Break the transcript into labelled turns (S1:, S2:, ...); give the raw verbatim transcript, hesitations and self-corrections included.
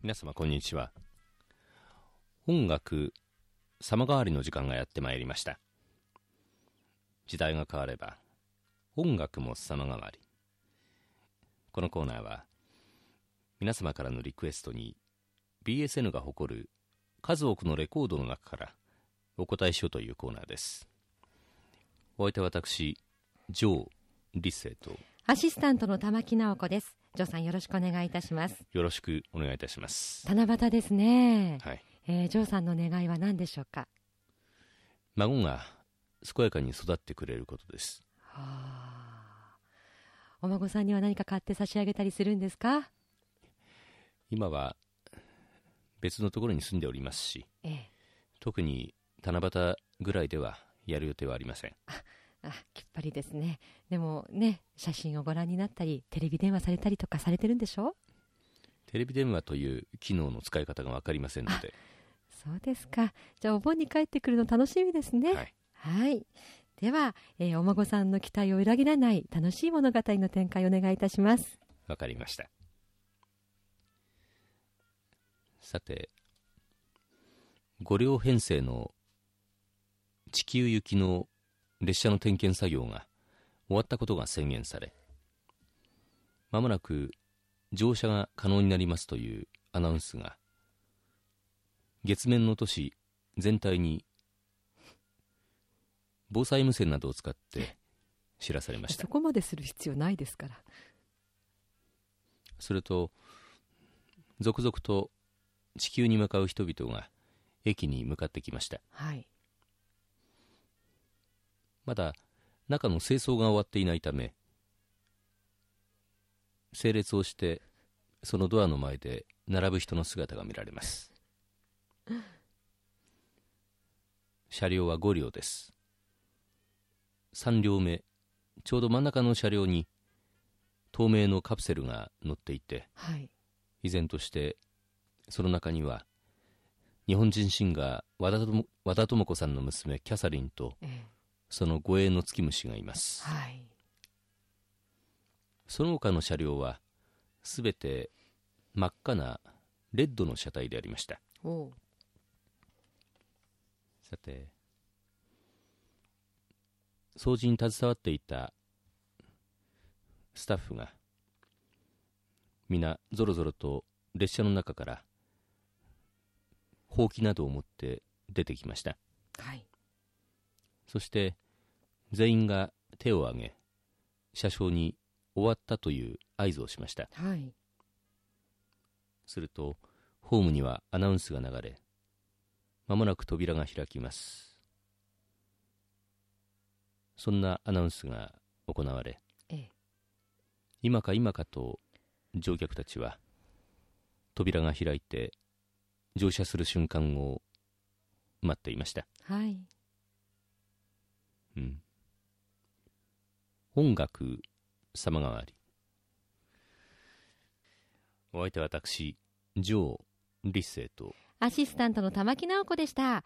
S1: 皆様こんにちは。音楽様変わりの時間がやってまいりました。時代が変われば音楽も様変わり。このコーナーは皆様からのリクエストに ビーエスエヌ が誇る数多くのレコードの中からお答えしようというコーナーです。お相手は私ジョー・リッセイと
S2: アシスタントの玉木直子です。ジョーさん、よろしくお願いいたします。
S1: よろしくお願いいたします。
S2: 七夕ですね。
S1: はい。
S2: えー、ジョーさんの願いは何でしょうか？
S1: 孫が健やかに育ってくれることです。
S2: はあ、お孫さんには何か買って差し上げたりするんですか？
S1: 今は別のところに住んでおりますし、
S2: ええ、
S1: 特に七夕ぐらいではやる予定はありません。
S2: ああ、きっぱりですね。でもね、写真をご覧になったりテレビ電話されたりとかされてるんでしょ？
S1: テレビ電話という機能の使い方が分かりませんので。
S2: そうですか。じゃあお盆に帰ってくるの楽しみですね。
S1: はい、
S2: はい。では、えー、お孫さんの期待を裏切らない楽しい物語の展開をお願いいたします。
S1: わかりました。さて、ご両編成の地球行きの列車の点検作業が終わったことが宣言され、まもなく乗車が可能になりますというアナウンスが月面の都市全体に防災無線などを使って知らされました。
S2: そこまでする必要ないですから。
S1: それと続々と地球に向かう人々が駅に向かってきました。
S2: はい。
S1: まだ中の清掃が終わっていないため、整列をしてそのドアの前で並ぶ人の姿が見られます。車両はご両です。さん両目、ちょうど真ん中の車両に透明のカプセルが乗っていて、
S2: はい、
S1: 依然としてその中には日本人シンガー和田智和田智子さんの娘キャサリンと、ええ、その護衛の月虫がいます。
S2: はい、
S1: その他の車両はすべて真っ赤なレッドの車体でありました。
S2: おう。
S1: さて、掃除に携わっていたスタッフが皆ぞろぞろと列車の中からほうきなどを持って出てきました。
S2: はい、
S1: そして全員が手を挙げ車掌に終わったという合図をしました。
S2: はい、
S1: するとホームにはアナウンスが流れ、まもなく扉が開きます。そんなアナウンスが行われ、
S2: ええ、
S1: 今か今かと乗客たちは扉が開いて乗車する瞬間を待っていました。
S2: はい、
S1: うん、音楽様変わり。お相手は私ジョー・リッセイと
S2: アシスタントの玉木直子でした。